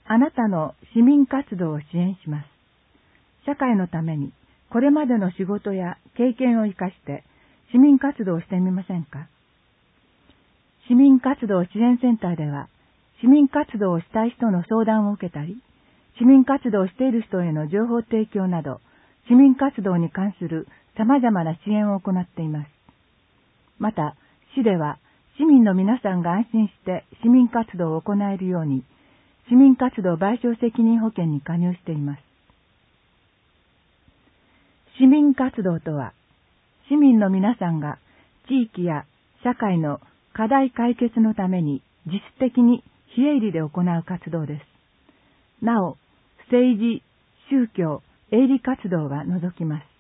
あなたの市民活動を支援します。社会のためにこれまでの仕事や経験を生かして市民活動をしてみませんか？市民活動支援センターでは、市民活動をしたい人の相談を受けたり、市民活動をしている人への情報提供など、市民活動に関する様々な支援を行っています。また、市では、市民の皆さんが安心して市民活動を行えるように、市民活動賠償責任保険に加入しています。市民活動とは、市民の皆さんが地域や社会の課題解決のために自主的に非営利で行う活動です。なお、政治、宗教、営利活動は除きます。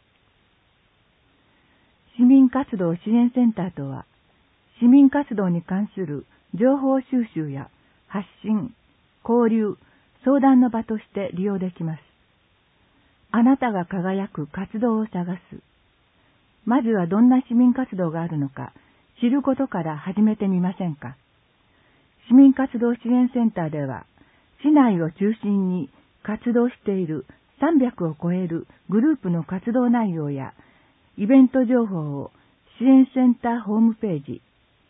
市民活動支援センターとは、市民活動に関する情報収集や発信、交流、相談の場として利用できます。あなたが輝く活動を探す。まずはどんな市民活動があるのか知ることから始めてみませんか。市民活動支援センターでは、市内を中心に活動している300を超えるグループの活動内容やイベント情報を支援センターホームページ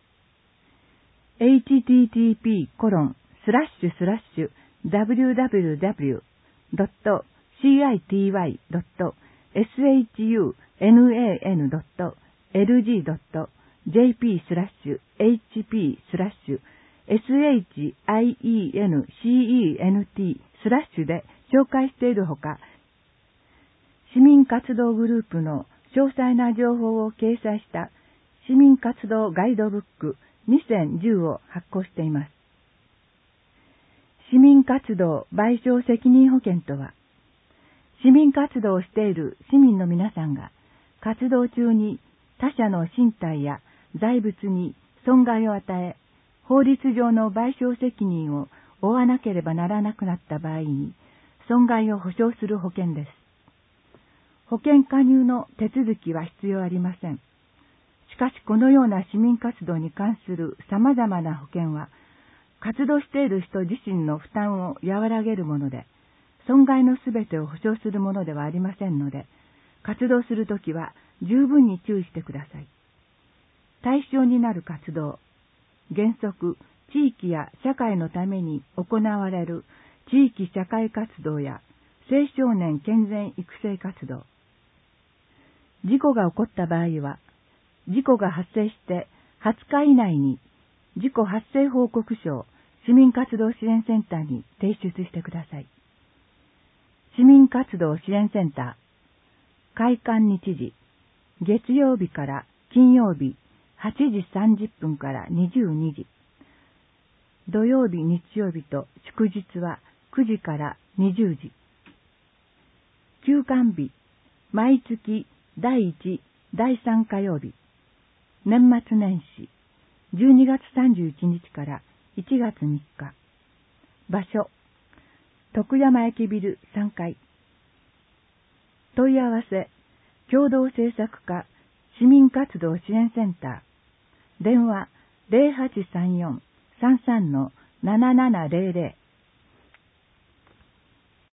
http://www.city.jp.co.jp/HIENCENT/de/. で紹介しているほか、市民活動グループの詳細な情報を掲載した市民活動ガイドブック2010を発行しています。市民活動賠償責任保険とは、市民活動をしている市民の皆さんが活動中に他者の身体や財物に損害を与え、法律上の賠償責任を負わなければならなくなった場合に損害を保証する保険です。保険加入の手続きは必要ありません。しかしこのような市民活動に関する様々な保険は、活動している人自身の負担を和らげるもので、損害のすべてを保証するものではありませんので、活動するときは十分に注意してください。対象になる活動、原則、地域や社会のために行われる地域社会活動や青少年健全育成活動。事故が起こった場合は、事故が発生して20日以内に事故発生報告書を市民活動支援センターに提出してください。市民活動支援センター、開館日時、月曜日から金曜日8時30分から22時、土曜日、日曜日と祝日は9時から20時。休館日、毎月第1、第3火曜日。年末年始、12月31日から1月3日。場所、徳山駅ビル3階。問い合わせ、共同制作課市民活動支援センター。電話 0834-33-7700